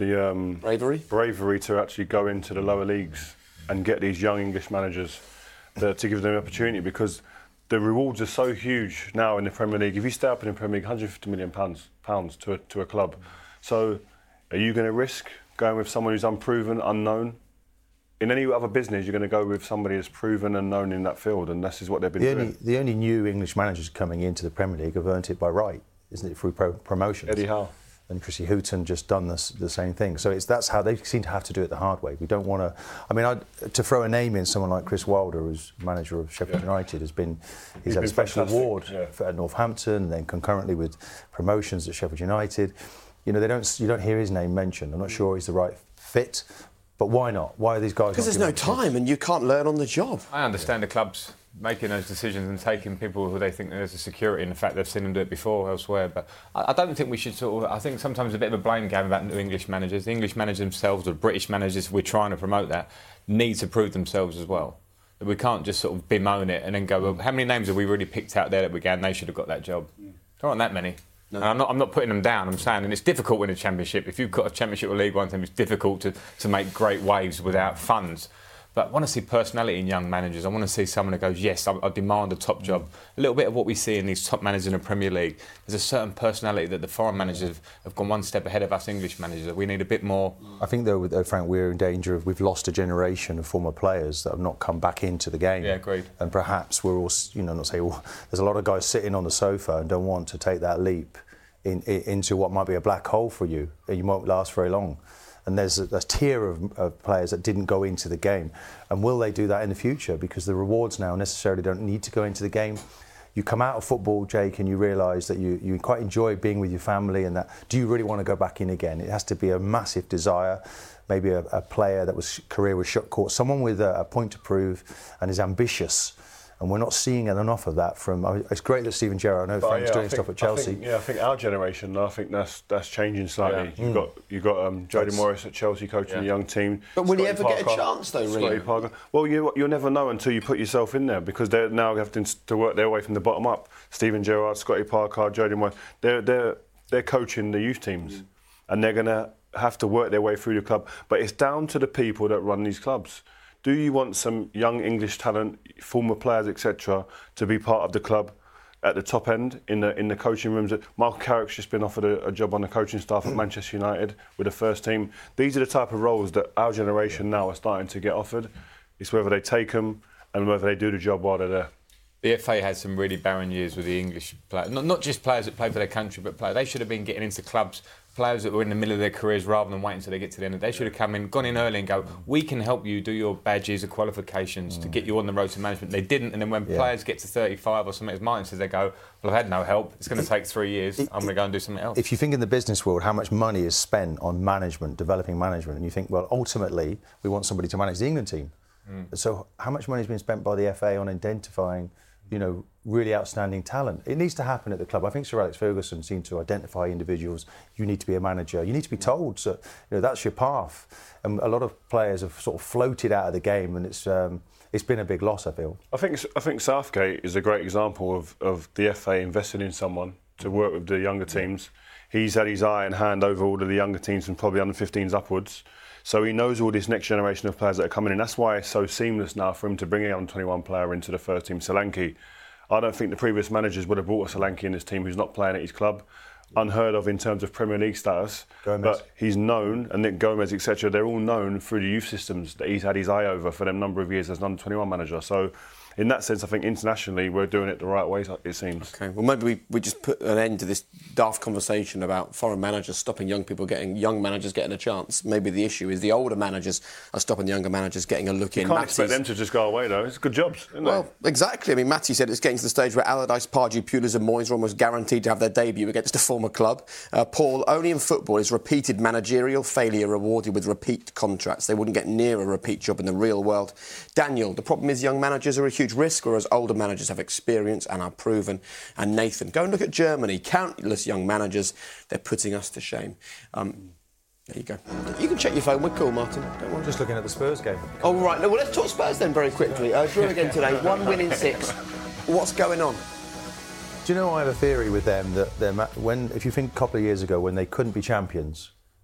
Speaker 5: the um,
Speaker 3: bravery
Speaker 5: bravery to actually go into the lower leagues and get these young English managers to, to give them an opportunity, because the rewards are so huge now in the Premier League. If you stay up in the Premier League, one hundred fifty million pounds pounds to a, to a club. So, are you going to risk going with someone who's unproven, unknown? In any other business, you're going to go with somebody that's proven and known in that field, and this is what they've been
Speaker 8: the
Speaker 5: doing.
Speaker 8: Only, the only new English managers coming into the Premier League have earned it by right, isn't it, through pro- promotions?
Speaker 5: Eddie Howe.
Speaker 8: And Chrissy Houghton just done this, the same thing. So it's that's how they seem to have to do it the hard way. We don't want to. I mean, I'd, to throw a name in, someone like Chris Wilder, who's manager of Sheffield yeah. United, has been he's, he's had
Speaker 5: been
Speaker 8: a special
Speaker 5: fantastic.
Speaker 8: award
Speaker 5: yeah.
Speaker 8: for, at Northampton, and then concurrently with promotions at Sheffield United. You know, they don't. You don't hear his name mentioned. I'm not sure he's the right fit. But why not? Why are these guys?
Speaker 3: Because there's no time and you can't learn on the job.
Speaker 4: I understand the clubs making those decisions and taking people who they think there's a security in the fact they've seen them do it before elsewhere. But I, I don't think we should sort of. I think sometimes a bit of a blame game about new English managers. The English managers themselves, or British managers, we're trying to promote that, need to prove themselves as well. That we can't just sort of bemoan it and then go, well, how many names have we really picked out there that we go, and they should have got that job? There aren't that many. No. And I'm not, I'm not putting them down, I'm saying, and it's difficult in a championship. If you've got a championship or League One team, it's difficult to, to make great waves without funds. But I want to see personality in young managers. I want to see someone that goes, yes, I, I demand a top job. A little bit of what we see in these top managers in the Premier League, there's a certain personality that the foreign managers have, have gone one step ahead of us English managers. We need a bit more.
Speaker 8: I think, though, with, uh, Frank, we're in danger of, we've lost a generation of former players that have not come back into the game.
Speaker 4: Yeah, agreed.
Speaker 8: And perhaps we're all, you know, not saying, well, there's a lot of guys sitting on the sofa and don't want to take that leap In, in, into what might be a black hole for you. You won't last very long. And there's a, a tier of, of players that didn't go into the game. And will they do that in the future? Because the rewards now necessarily don't need to go into the game. You come out of football, Jake, and you realise that you, you quite enjoy being with your family, and that, do you really want to go back in again? It has to be a massive desire. Maybe a, a player that was career was shut court, someone with a, a point to prove and is ambitious. And we're not seeing enough of that from. It's great that Steven Gerrard, I know Frank's yeah, doing
Speaker 5: think,
Speaker 8: stuff at Chelsea.
Speaker 5: I think, yeah, I think our generation, I think that's that's changing slightly. Yeah. You've mm. got you've got um, Jody Morris at Chelsea coaching yeah. the young team.
Speaker 3: But will
Speaker 5: Scotty
Speaker 3: he ever
Speaker 5: Parker,
Speaker 3: get a chance though, really?
Speaker 5: Scotty Parker. Well, you you'll never know until you put yourself in there, because they're now having to work their way from the bottom up. Steven Gerrard, Scotty Parker, Jody Morris, they're they're they're coaching the youth teams, mm. and they're gonna have to work their way through the club. But it's down to the people that run these clubs. Do you want some young English talent, former players, et cetera, to be part of the club at the top end in the in the coaching rooms? Michael Carrick's just been offered a, a job on the coaching staff at Manchester United with the first team. These are the type of roles that our generation now are starting to get offered. It's whether they take them and whether they do the job while they're there.
Speaker 4: The F A had some really barren years with the English players. Not, not just players that play for their country, but players. They should have been getting into clubs, players that were in the middle of their careers rather than waiting until they get to the end. They should have come in, gone in early and go, we can help you do your badges or qualifications mm. to get you on the road to management. They didn't, and then when yeah. players get to thirty-five or something, as Martin says, they go, well, I've had no help. It's going to take three years. It, I'm going to go and do something else.
Speaker 8: If you think in the business world how much money is spent on management, developing management, and you think, well, ultimately, we want somebody to manage the England team. Mm. So how much money has been spent by the F A on identifying, you know, really outstanding talent? It needs to happen at the club. I think Sir Alex Ferguson seemed to identify individuals. You need to be a manager. You need to be told, so, you know, that's your path. And a lot of players have sort of floated out of the game, and it's um, it's been a big loss, I feel.
Speaker 5: I think I think Southgate is a great example of, of the F A investing in someone to work with the younger teams. He's had his eye and hand over all of the younger teams from probably under fifteens upwards. So he knows all this next generation of players that are coming in. That's why it's so seamless now for him to bring a under twenty-one player into the first team, Solanke. I don't think the previous managers would have brought a Solanke in this team who's not playing at his club. Unheard of in terms of Premier League status.
Speaker 8: Gomez.
Speaker 5: But he's known, and Nick Gomez, et cetera, they're all known through the youth systems that he's had his eye over for a number of years as an under twenty-one manager. So in that sense, I think internationally we're doing it the right way, it seems.
Speaker 3: OK, well, maybe we, we just put an end to this daft conversation about foreign managers stopping young people getting, young managers getting a chance. Maybe the issue is the older managers are stopping the younger managers getting a look
Speaker 5: you
Speaker 3: in.
Speaker 5: You can't
Speaker 3: Matty's...
Speaker 5: expect them to just go away, though. It's good jobs, isn't
Speaker 3: well,
Speaker 5: it?
Speaker 3: Well, exactly. I mean, Matty said it's getting to the stage where Allardyce, Pardew, Pulis and Moyes are almost guaranteed to have their debut against a former club. Uh, Paul, only in football is repeated managerial failure rewarded with repeat contracts. They wouldn't get near a repeat job in the real world. Daniel, the problem is young managers are a huge risk, whereas older managers have experience and are proven. And Nathan, go and look at Germany. Countless young managers, they're putting us to shame. Um, there you go. You can check your phone. We're cool, Martin. Don't worry.
Speaker 8: Just looking at the Spurs game.
Speaker 3: Oh, right. No, well, let's talk Spurs then very quickly. Uh, drew again today. One win in six. What's going on?
Speaker 8: Do you know, I have a theory with them that they're, when, if you think a couple of years ago when they couldn't be champions,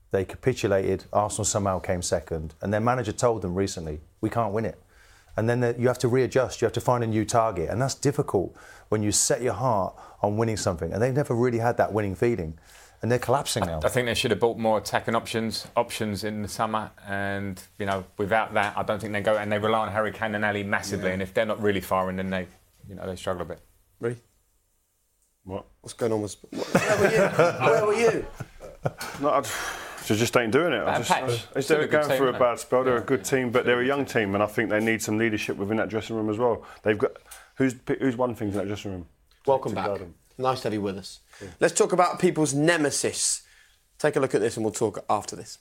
Speaker 8: They capitulated. Arsenal somehow came second. And their manager told them recently, we can't win it. And then you have to readjust. You have to find a new target. And that's difficult when you set your heart on winning something. And they've never really had that winning feeling. And they're collapsing now.
Speaker 4: I think they should have bought more attacking options options in the summer. And, you know, without that, I don't think they go. And they rely on Harry Kane and Ali massively. Yeah. And if they're not really firing, then they, you know, they struggle a bit.
Speaker 3: Really?
Speaker 5: What?
Speaker 3: What's going on with... Where were you? Where were you?
Speaker 5: No, I just ain't doing it. I just, I, they're going through a bad spell. They're yeah. a good team, but they're a young team, and I think they need some leadership within that dressing room as well. They've got who's who's won things in that dressing room.
Speaker 3: Welcome back. Nice to have you with us. Yeah. Let's talk about people's nemesis. Take a look at this, and we'll talk after this.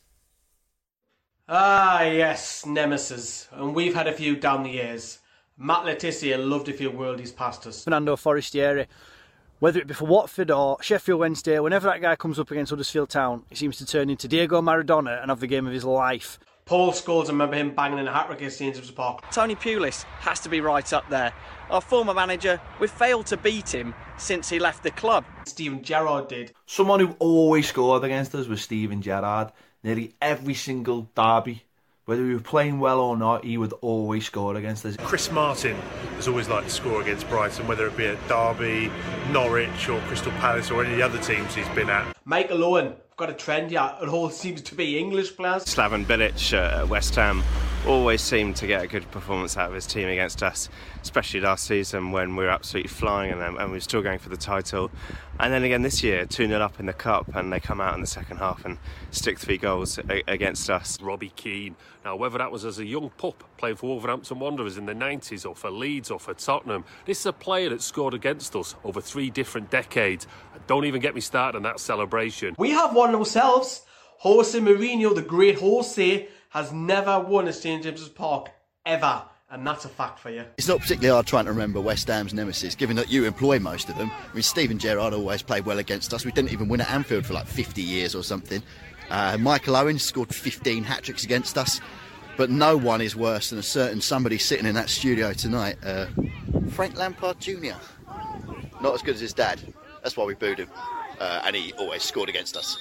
Speaker 15: Ah, yes, nemesis, and we've had a few down the years. Matt Letizia loved a few worldies past us.
Speaker 16: Fernando Forestieri. Whether it be for Watford or Sheffield Wednesday, whenever that guy comes up against Huddersfield Town, he seems to turn into Diego Maradona and have the game of his life.
Speaker 15: Paul Scholes, I remember him banging in a hat-trick against St James's Park.
Speaker 17: Tony Pulis has to be right up there. Our former manager, we've failed to beat him since he left the club.
Speaker 15: Steven Gerrard did.
Speaker 18: Someone who always scored against us was Steven Gerrard. Nearly every single derby, whether we were playing well or not, he would always score against us.
Speaker 19: Chris Martin has always liked to score against Brighton, whether it be at Derby, Norwich or Crystal Palace or any of the other teams he's been at.
Speaker 15: Michael Owen, we've got a trend here. It all seems to be English players.
Speaker 20: Slaven Bilic at West Ham always seemed to get a good performance out of his team against us, especially last season when we were absolutely flying and, and we were still going for the title. And then again this year, two nil up in the Cup, and they come out in the second half and stick three goals a- against us.
Speaker 21: Robbie Keane. Now, whether that was as a young pup playing for Wolverhampton Wanderers in the nineties or for Leeds or for Tottenham, this is a player that scored against us over three different decades. Don't even get me started on that celebration.
Speaker 15: We have one ourselves. Jose Mourinho, the great Jose, has never won at St James's Park, ever. And that's a fact for you.
Speaker 22: It's not particularly hard trying to remember West Ham's nemesis, given that you employ most of them. I mean, Steven Gerrard always played well against us. We didn't even win at Anfield for like fifty years or something. Uh, Michael Owen scored fifteen hat-tricks against us. But no one is worse than a certain somebody sitting in that studio tonight. Uh, Frank Lampard Junior Not as good as his dad. That's why we booed him. Uh, and he always scored against us.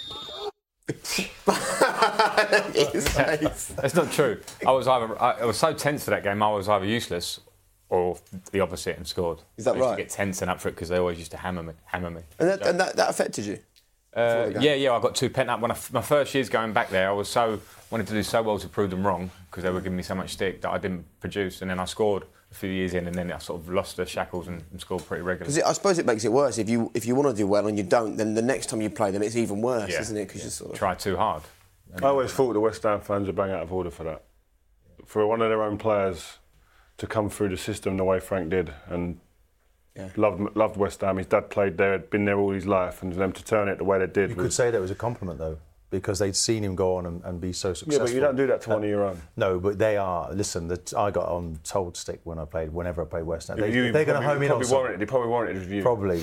Speaker 4: That's not true. I was either I, I was so tense for that game. I was either useless or the opposite and scored.
Speaker 3: Is that
Speaker 4: I used
Speaker 3: right?
Speaker 4: To get tense and up for it because they always used to hammer me. Hammer me.
Speaker 3: And that, and that, that affected you?
Speaker 4: Uh, yeah, yeah. I got too pent up when I, my first years going back there. I was so wanted to do so well to prove them wrong because they were giving me so much stick that I didn't produce, and then I scored a few years in, and then I sort of lost the shackles and, and scored pretty regularly.
Speaker 3: Because I suppose it makes it worse if you if you want to do well and you don't, then the next time you play them, it's even worse,
Speaker 4: yeah.
Speaker 3: isn't it? Because you sort of
Speaker 4: try too hard.
Speaker 5: I always thought the West Ham fans are bang out of order for that. For one of their own players to come through the system the way Frank did, and yeah. loved loved West Ham. His dad played there, had been there all his life, and for them to turn it the way they did.
Speaker 8: You
Speaker 5: was...
Speaker 8: could say that was a compliment, though, because they'd seen him go on and, and be so successful.
Speaker 5: Yeah, but you don't do that to uh, one of your own.
Speaker 8: No, but they are. Listen, the, I got on told stick when I played, whenever I played West Ham. They,
Speaker 5: you,
Speaker 8: they're going to home in on
Speaker 5: something. Warranted, they probably warranted his view.
Speaker 8: Probably.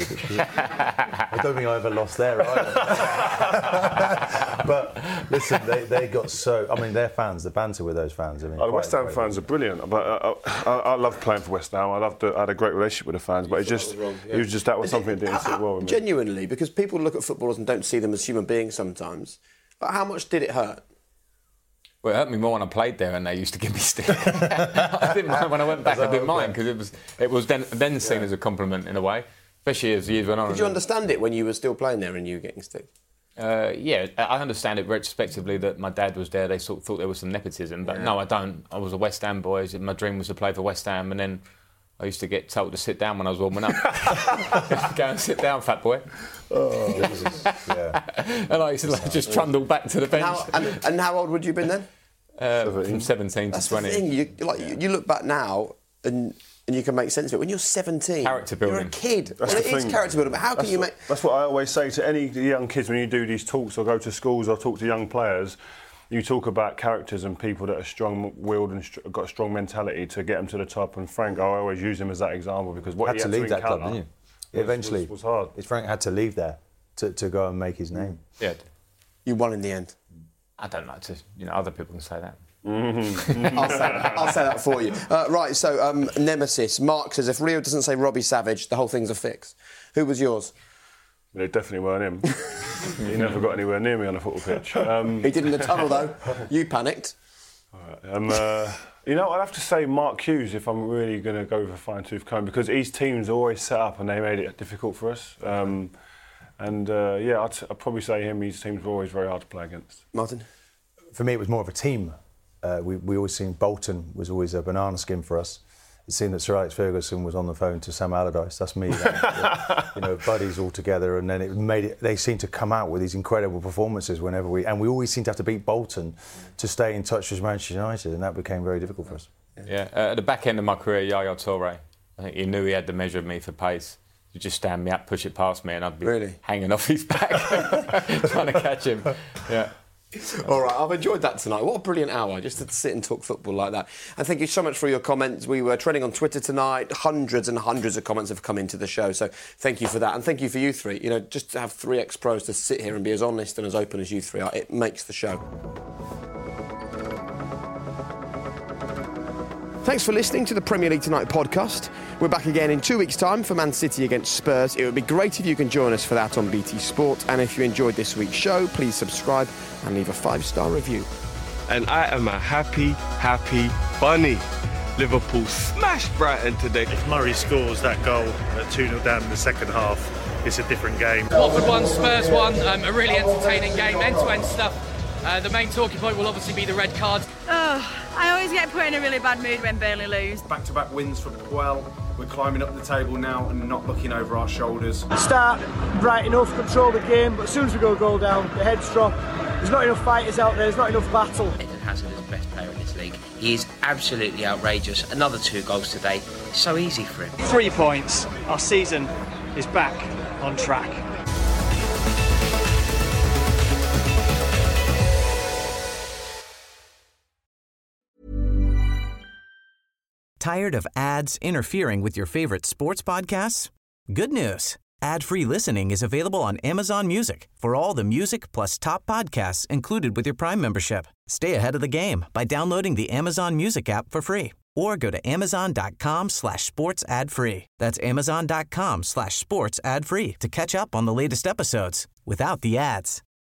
Speaker 8: I don't think I ever lost there either. But listen, they, they got so... I mean, their fans, the banter with those fans. I mean,
Speaker 5: oh, the West Ham fans are brilliant. But uh, I, I, I love playing for West Ham. I loved. I had a great relationship with the fans. But it just, wrong, yeah. it was just that was something that didn't sit well with me.
Speaker 3: Genuinely, because people look at footballers and don't see them as human beings sometimes. But how much did it hurt?
Speaker 4: Well, it hurt me more when I played there and they used to give me stick. I didn't mind when I went back. I didn't mind because it was it was then then seen yeah. as a compliment in a way, especially as years went on.
Speaker 3: Did you understand it when you were still playing there and you were getting stick?
Speaker 4: Uh, yeah, I understand it retrospectively that my dad was there. They sort of thought there was some nepotism, but yeah. no, I don't. I was a West Ham boy. My dream was to play for West Ham, and then I used to get told to sit down when I was warming up. Go and sit down, fat boy.
Speaker 8: Oh, Jesus. Yeah.
Speaker 4: And I used to like, just trundle back to the bench.
Speaker 3: And how, and, and how old would you have been then?
Speaker 4: Uh, from seventeen
Speaker 3: That's
Speaker 4: to twenty.
Speaker 3: The thing. You, like, yeah. you look back now and and you can make sense of it. When you're seventeen,
Speaker 4: character building.
Speaker 3: You're a kid.
Speaker 5: That's
Speaker 3: well,
Speaker 5: the
Speaker 3: it
Speaker 5: thing.
Speaker 3: is character building, but how
Speaker 5: that's
Speaker 3: can you
Speaker 5: what,
Speaker 3: make...
Speaker 5: That's what I always say to any young kids when you do these talks or go to schools or talk to young players. You talk about characters and people that are strong-willed and str- got a strong mentality to get them to the top. And Frank, I always use him as that example because what
Speaker 8: had
Speaker 5: he
Speaker 8: to
Speaker 5: had
Speaker 8: leave
Speaker 5: to
Speaker 8: that club,
Speaker 5: encounter
Speaker 8: didn't you?
Speaker 5: was,
Speaker 8: Eventually,
Speaker 5: was, was hard.
Speaker 8: Frank had to leave there to, to go and make his name.
Speaker 4: Yeah,
Speaker 3: you won in the end.
Speaker 4: I don't like to, you know, other people can say that.
Speaker 3: Mm-hmm. I'll, say that, I'll say that for you. Uh, right, so um, Nemesis. Mark says if Rio doesn't say Robbie Savage, the whole thing's a fix. Who was yours?
Speaker 5: Well, it definitely weren't him. He never got anywhere near me on a football pitch. Um,
Speaker 3: he did in the tunnel, though. You panicked.
Speaker 5: Um, uh, you know, I'd have to say Mark Hughes if I'm really going to go for fine-tooth comb, because his teams are always set up and they made it difficult for us. Um, and uh, yeah, I'd, I'd probably say him. His teams were always very hard to play against.
Speaker 3: Martin?
Speaker 8: For me, it was more of a team. Uh, we, we always seen Bolton was always a banana skin for us. It seemed that Sir Alex Ferguson was on the phone to Sam Allardyce. That's me. That, you know, buddies all together, and then it made it. They seemed to come out with these incredible performances whenever we, and we always seemed to have to beat Bolton to stay in touch with Manchester United, and that became very difficult for us.
Speaker 4: Yeah, uh, at the back end of my career, Yaya Toure, I think he knew he had the measure of me for pace. He'd just stand me up, push it past me, and I'd be
Speaker 3: really?
Speaker 4: hanging off his back, trying to catch him. Yeah.
Speaker 3: All right, I've enjoyed that tonight. What a brilliant hour, just to sit and talk football like that. And thank you so much for your comments. We were trending on Twitter tonight. Hundreds and hundreds of comments have come into the show, so thank you for that. And thank you for you three. You know, just to have three ex-pros to sit here and be as honest and as open as you three are, it makes the show. Thanks for listening to the Premier League Tonight podcast. We're back again in two weeks' time for Man City against Spurs. It would be great if you can join us for that on B T Sport. And if you enjoyed this week's show, please subscribe and leave a five-star review.
Speaker 1: And I am a happy, happy bunny. Liverpool smashed Brighton today.
Speaker 19: If Murray scores that goal at two nil down in the second half, it's a different game.
Speaker 2: Watford won, Spurs won. Um, a really entertaining game, end-to-end stuff. Uh, the main talking point will obviously be the red cards.
Speaker 23: Oh, I always get put in a really bad mood when Burnley lose.
Speaker 24: Back-to-back wins for Puel. We're climbing up the table now and not looking over our shoulders.
Speaker 16: Start bright enough, control the game, but as soon as we go a goal down, the heads drop. There's not enough fighters out there, there's not enough battle.
Speaker 25: Eden Hazard is the best player in this league. He is absolutely outrageous. Another two goals today. It's so easy for him.
Speaker 2: Three points. Our season is back on track.
Speaker 26: Tired of ads interfering with your favorite sports podcasts? Good news. Ad-free listening is available on Amazon Music for all the music plus top podcasts included with your Prime membership. Stay ahead of the game by downloading the Amazon Music app for free or go to amazon.com slash sports ad free. That's amazon.com slash sports ad free to catch up on the latest episodes without the ads.